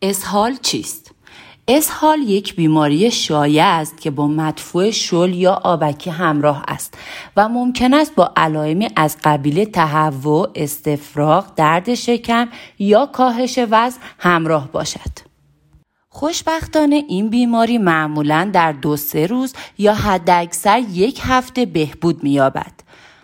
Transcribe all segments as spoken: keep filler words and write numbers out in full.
اسهال چیست؟ اسهال یک بیماری شایع است که با مدفوع شل یا آبکی همراه است و ممکن است با علائمی از قبیل تهوع، استفراغ، درد شکم یا کاهش وزن همراه باشد. خوشبختانه این بیماری معمولاً در دو سه روز یا حداکثر یک هفته بهبود می‌یابد.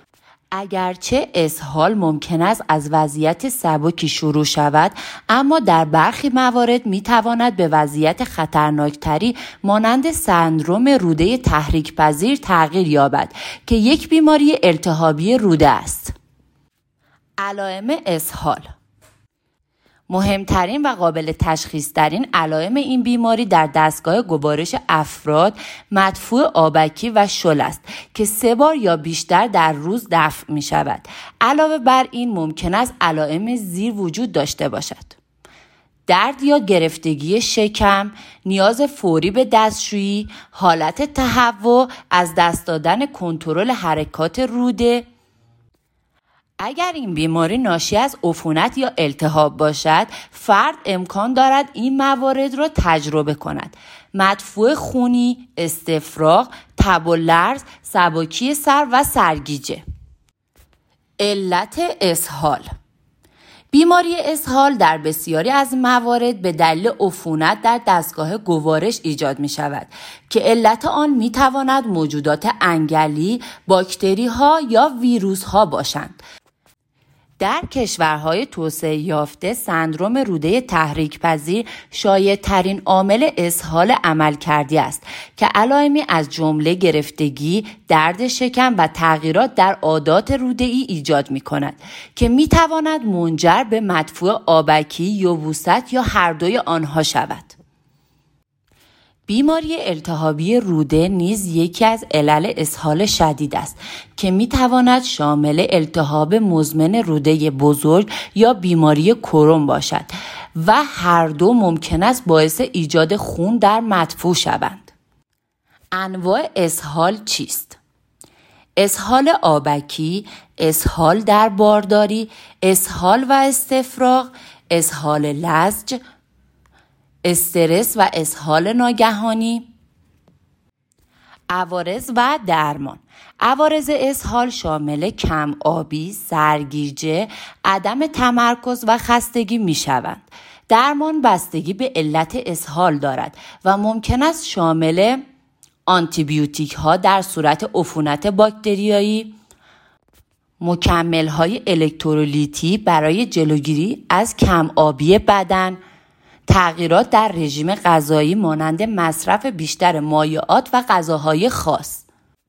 اگرچه اسهال ممکن است از وضعیت سبکی شروع شود، اما در برخی موارد می‌تواند به وضعیت خطرناکتری مانند سندرم روده تحریک پذیر تغییر یابد که یک بیماری التهابی روده است. علائم اسهال: مهمترین و قابل تشخیص ترین علائم این بیماری در دستگاه گوارش افراد مدفوع آبکی و شل است که سه بار یا بیشتر در روز دفع می شود. علاوه بر این ممکن است علائم زیر وجود داشته باشد: درد یا گرفتگی شکم، نیاز فوری به دستشویی، حالت تهوع، از دست دادن کنترل حرکات روده. اگر این بیماری ناشی از عفونت یا التهاب باشد، فرد امکان دارد این موارد را تجربه کند: مدفوع خونی، استفراغ، تب و لرز، سبکی سر و سرگیجه. علت اسهال: بیماری اسهال در بسیاری از موارد به دلیل عفونت در دستگاه گوارش ایجاد می شود که علت آن می تواند موجودات انگلی، باکتری ها یا ویروس ها باشند. در کشورهای توسعه یافته سندرم روده تحریک پذیر شایع ترین عامل اسهال عملکردی است که علائمی از جمله گرفتگی، درد شکم و تغییرات در عادات روده‌ای ایجاد می کند که می تواند منجر به مدفوع آبکی، یبوست یا هر دوی آنها شود. بیماری التهابی روده نیز یکی از علل اسهال شدید است که می تواند شامل التهاب مزمن روده بزرگ یا بیماری کرون باشد و هر دو ممکن است باعث ایجاد خون در مدفوع شوند. انواع اسهال چیست؟ اسهال آبکی، اسهال در بارداری، اسهال و استفراغ، اسهال لزج، استرس و اسهال ناگهانی. عوارض و درمان: عوارض اسهال شامل کم آبی، سرگیجه، عدم تمرکز و خستگی می شوند. درمان بستگی به علت اسهال دارد و ممکن است شامل آنتیبیوتیک ها در صورت عفونت باکتریایی، مکمل های الکترولیتی برای جلوگیری از کم آبی بدن، تغییرات در رژیم غذایی مانند مصرف بیشتر مایعات و غذاهای خاص.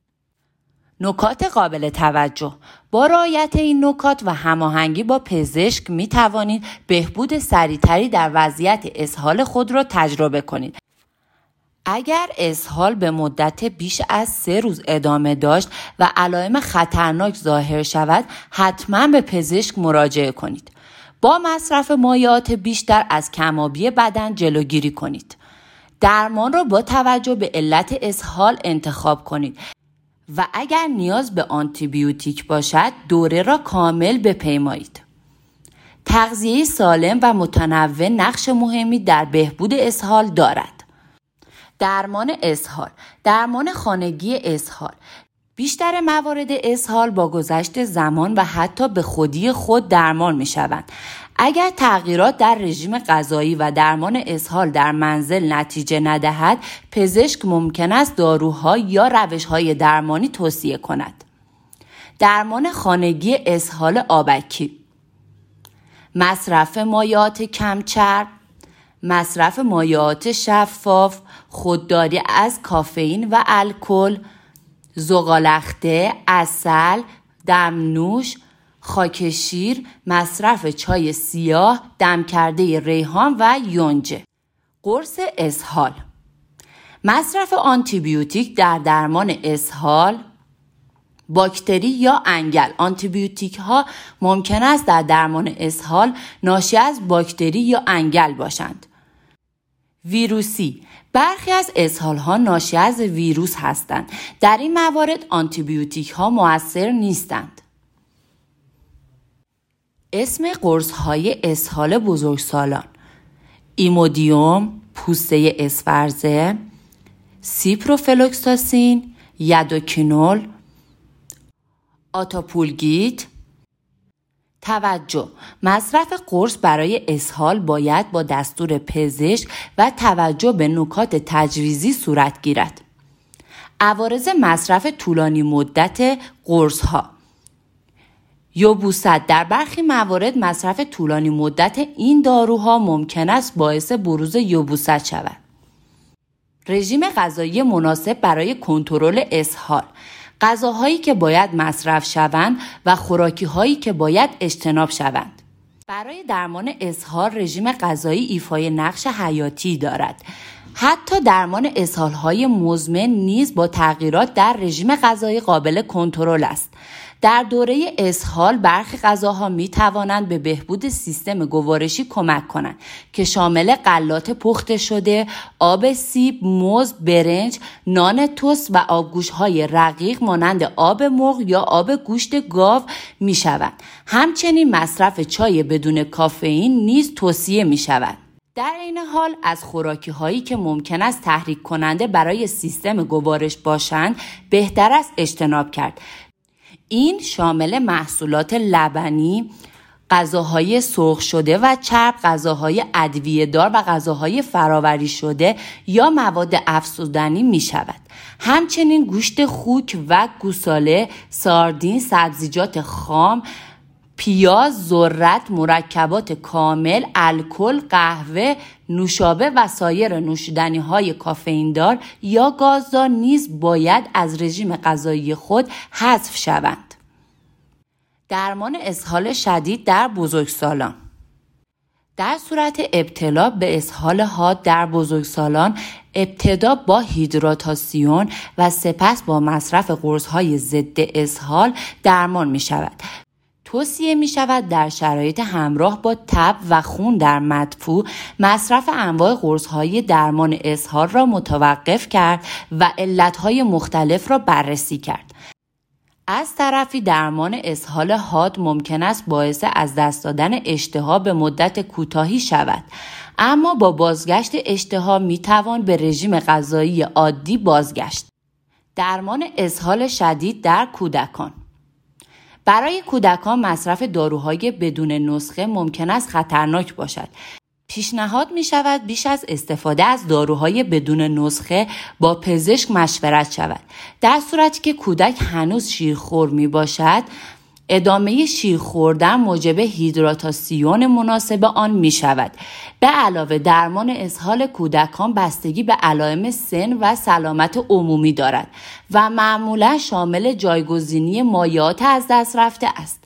نکات قابل توجه: با رعایت این نکات و هماهنگی با پزشک می توانید بهبود سریعتری در وضعیت اسهال خود را تجربه کنید. اگر اسهال به مدت بیش از سه روز ادامه داشت و علائم خطرناک ظاهر شود، حتما به پزشک مراجعه کنید. با مصرف مایعات بیشتر از کم‌آبی بدن جلوگیری کنید. درمان را با توجه به علت اسهال انتخاب کنید و اگر نیاز به آنتیبیوتیک باشد دوره را کامل بپیمایید. تغذیه سالم و متنوع نقش مهمی در بهبود اسهال دارد. درمان اسهال: درمان خانگی اسهال. بیشتر موارد اسهال با گذشت زمان و حتی به خودی خود درمان می شوند. اگر تغییرات در رژیم غذایی و درمان اسهال در منزل نتیجه ندهد، پزشک ممکن است داروها یا روش‌های درمانی توصیه کند. درمان خانگی اسهال آبکی: مصرف مایعات کم‌چرب، مصرف مایعات شفاف، خودداری از کافئین و الکل، زغالخته، عسل، دمنوش، خاک شیر، مصرف چای سیاه، دم کرده ریحان و یونجه. قرص اسهال: مصرف آنتیبیوتیک در درمان اسهال، باکتری یا انگل. آنتیبیوتیک ها ممکن است در درمان اسهال ناشی از باکتری یا انگل باشند. ویروسی: برخی از اسهال ها ناشی از ویروس هستند. در این موارد آنتیبیوتیک ها مؤثر نیستند. اسم قرص های اسهال بزرگسالان: ایمودیوم، پوسته اسفرزه، سیپروفلوکساسین، یدوکینول، آتاپولگیت. توجه: مصرف قرص برای اسهال باید با دستور پزشک و توجه به نکات تجویزی صورت گیرد. عوارض مصرف طولانی مدت قرص ها. یبوست: در برخی موارد مصرف طولانی مدت این داروها ممکن است باعث بروز یبوست شود. رژیم غذایی مناسب برای کنترل اسهال. غذاهایی که باید مصرف شوند و خوراکی‌هایی که باید اجتناب شوند. برای درمان اسهال رژیم غذایی ایفای نقش حیاتی دارد. حتی درمان اسهال‌های مزمن نیز با تغییرات در رژیم غذایی قابل کنترل است. در دوره اسهال برخی غذاها می توانند به بهبود سیستم گوارشی کمک کنند که شامل غلات پخته شده، آب سیب، موز، برنج، نان توست و آبگوشت‌های رقیق مانند آب مرغ یا آب گوشت گاو می شوند. همچنین مصرف چای بدون کافئین نیز توصیه می شود. در این حال از خوراکی هایی که ممکن است تحریک کننده برای سیستم گوارش باشند بهتر است اجتناب کرد. این شامل محصولات لبنی، غذاهای سرخ شده و چرب، غذاهای ادویه‌دار و غذاهای فراوری شده یا مواد افزودنی می شود. همچنین گوشت خوک و گوساله، ساردین، سبزیجات خام، پیاز، ذرت، مرکبات کامل، الکل، قهوه، نوشابه و سایر نوشیدنی‌های کافئین‌دار یا گازدار نیز باید از رژیم غذایی خود حذف شوند. درمان اسهال شدید در بزرگسالان. در صورت ابتلا به اسهال حاد در بزرگسالان ابتدا با هیدراتاسیون و سپس با مصرف قرص‌های ضد اسهال درمان می‌شود. توصیه می شود در شرایط همراه با تب و خون در مدفوع مصرف انواع قرص‌های درمان اسهال را متوقف کرد و علت‌های مختلف را بررسی کرد. از طرفی درمان اسهال حاد ممکن است باعث از دست دادن اشتها به مدت کوتاهی شود، اما با بازگشت اشتها می توان به رژیم غذایی عادی بازگشت. درمان اسهال شدید در کودکان. برای کودکان مصرف داروهای بدون نسخه ممکن است خطرناک باشد. پیشنهاد می شود بیش از استفاده از داروهای بدون نسخه با پزشک مشورت شود. در صورتی که کودک هنوز شیرخوار می باشد، ادامه شیر خوردن موجب هیدراتاسیون مناسب آن می شود. به علاوه درمان اسهال کودکان بستگی به علائم سن و سلامت عمومی دارد و معمولا شامل جایگزینی مایعات از دست رفته است.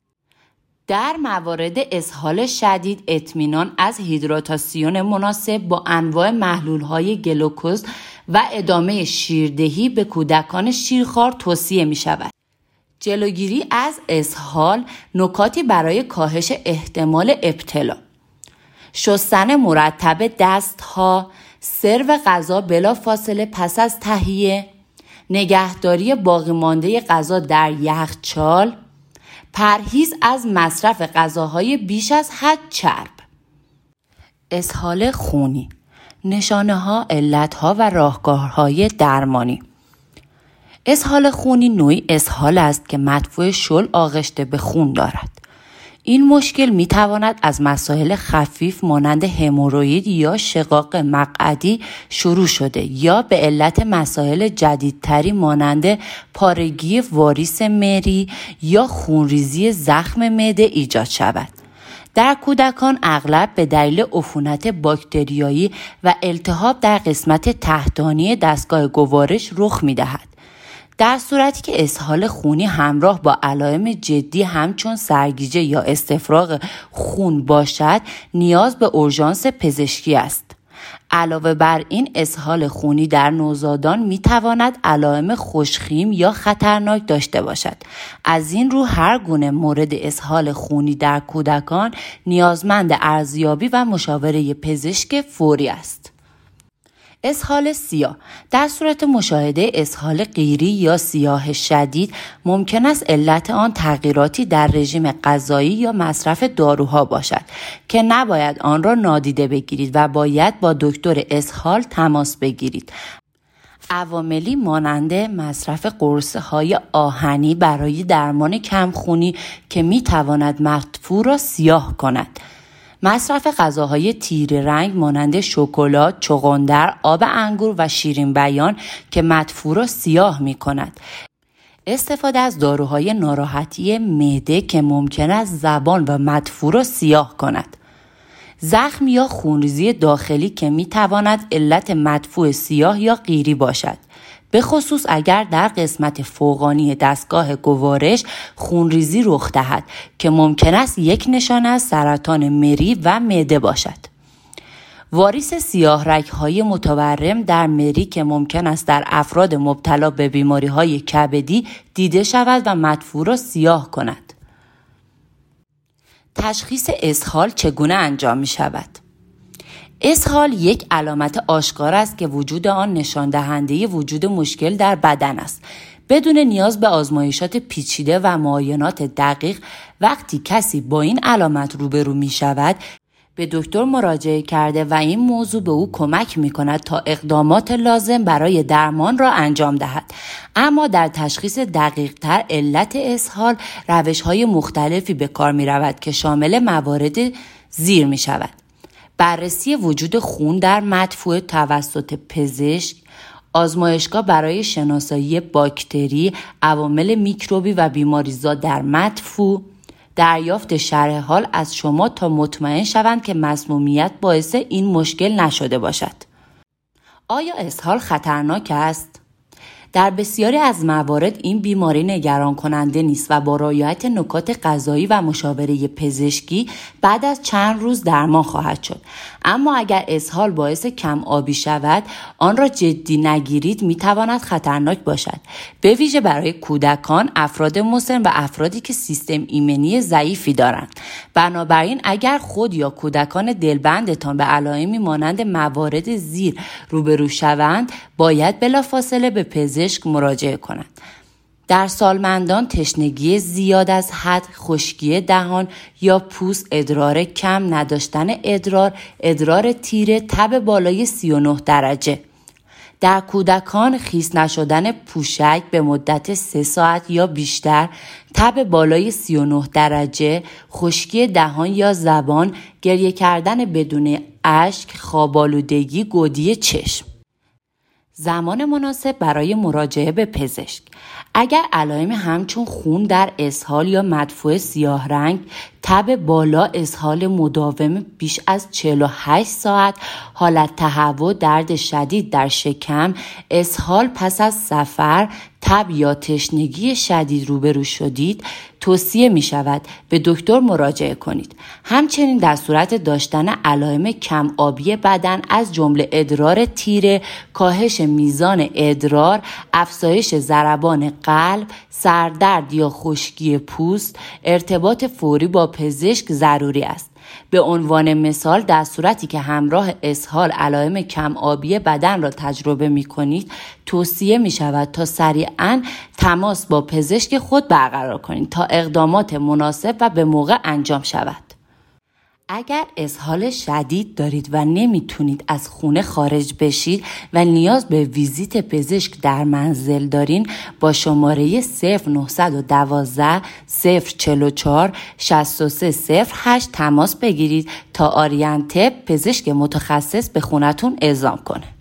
در موارد اسهال شدید اطمینان از هیدراتاسیون مناسب با انواع محلول‌های گلوکوز و ادامه شیردهی به کودکان شیرخوار توصیه می شود. جلوگیری از اسهال. نکاتی برای کاهش احتمال ابتلا: شستن مرتب دستها، سرو غذا بلافاصله پس از تهیه، نگهداری باقی مانده غذا در یخچال، پرهیز از مصرف غذاهای بیش از حد چرب. اسهال خونی. نشانه‌ها، علت‌ها و راهکارهای درمانی. اسهال خونی نوعی اسهال است که مدفوع شل آغشته به خون دارد. این مشکل می تواند از مسائل خفیف مانند هموروئید یا شقاق مقعدی شروع شده یا به علت مسائل جدیدتری مانند پارگی واریس مری یا خونریزی زخم معده ایجاد شود. در کودکان اغلب به دلیل عفونت باکتریایی و التهاب در قسمت تحتانی دستگاه گوارش رخ می دهد. در صورتی که اسهال خونی همراه با علائم جدی همچون سرگیجه یا استفراغ خون باشد، نیاز به اورژانس پزشکی است. علاوه بر این اسهال خونی در نوزادان می تواند علائم خوشخیم یا خطرناک داشته باشد. از این رو هر گونه مورد اسهال خونی در کودکان نیازمند ارزیابی و مشاوره پزشک فوری است. اسهال سیاه. در صورت مشاهده اسهال قیری یا سیاه شدید ممکن است علت آن تغییراتی در رژیم غذایی یا مصرف داروها باشد که نباید آن را نادیده بگیرید و باید با دکتر اسهال تماس بگیرید. عواملی مانند مصرف قرص‌های آهنی برای درمان کمخونی که می‌تواند مدفوع را سیاه کند. مصرف غذاهای تیره رنگ مانند شکلات، چغندر، آب انگور و شیرین بیان که مدفوع را سیاه می‌کند. استفاده از داروهای ناراحتی معده که ممکن است زبان و مدفوع را سیاه کند. زخم یا خونریزی داخلی که می‌تواند علت مدفوع سیاه یا قیری باشد، به خصوص اگر در قسمت فوقانی دستگاه گوارش خونریزی رخ دهد که ممکن است یک نشانه از سرطان مری و معده باشد. واریس سیاه رگ‌های متورم در مری که ممکن است در افراد مبتلا به بیماری‌های کبدی دیده شود و مدفوع را سیاه کند. تشخیص اسهال چگونه انجام می شود؟ اسهال یک علامت آشکار است که وجود آن نشان دهنده وجود مشکل در بدن است. بدون نیاز به آزمایشات پیچیده و معاینات دقیق، وقتی کسی با این علامت روبرو می شود، به دکتر مراجعه کرده و این موضوع به او کمک می کند تا اقدامات لازم برای درمان را انجام دهد. اما در تشخیص دقیق تر علت اسهال روش های مختلفی به کار می رود که شامل موارد زیر می شود: بررسی وجود خون در مدفوع توسط پزشک، آزمایشگاه برای شناسایی باکتری، عوامل میکروبی و بیماریزا در مدفوع، دریافت شرح حال از شما تا مطمئن شوند که مسمومیت باعث این مشکل نشده باشد. آیا اسهال خطرناک است؟ در بسیاری از موارد این بیماری نگران کننده نیست و با رعایت نکات غذایی و مشاوره پزشکی بعد از چند روز درمان خواهد شد. اما اگر اسهال باعث کم آبی شود، آن را جدی نگیرید میتواند خطرناک باشد، به ویژه برای کودکان، افراد مسن و افرادی که سیستم ایمنی ضعیفی دارند. بنابراین اگر خود یا کودکان دلبندتان به علائمی مانند موارد زیر روبرو شوند، باید بلافاصله به پزشک مراجعه کنند. در سالمندان تشنگی زیاد از حد، خشکی دهان یا پوست، ادرار کم، نداشتن ادرار، ادرار تیره، تب بالای سی و نه درجه. در کودکان خیس نشدن پوشک به مدت سه ساعت یا بیشتر، تب بالای سی و نه درجه، خشکی دهان یا زبان، گریه کردن بدون اشک، خواب‌آلودگی، گودی چشم. زمان مناسب برای مراجعه به پزشک: اگر علائم همچون خون در اسهال یا مدفوع سیاه رنگ، تب بالا، اسهال مداوم بیش از چهل و هشت ساعت، حالت تهوع، درد شدید در شکم، اسهال پس از سفر، تب یا تشنگی شدید روبرو شدید، توصیه می شود به دکتر مراجعه کنید. همچنین در صورت داشتن علائم کم آبی بدن از جمله ادرار تیره، کاهش میزان ادرار، افزایش ضربان قلب، سردرد یا خشکی پوست، ارتباط فوری با پزشک ضروری است. به عنوان مثال، در صورتی که همراه اسهال علائم کم آبی بدن را تجربه می کنید، توصیه می شود تا سریعاً تماس با پزشک خود برقرار کنید تا اقدامات مناسب و به موقع انجام شود. اگر اسهال شدید دارید و نمیتونید از خونه خارج بشید و نیاز به ویزیت پزشک در منزل دارین، با شماره صفر نه یک دو صفر چهار چهار شصت و سه صفر هشت تماس بگیرید تا آرینته پزشک متخصص به خونتون اعزام کنه.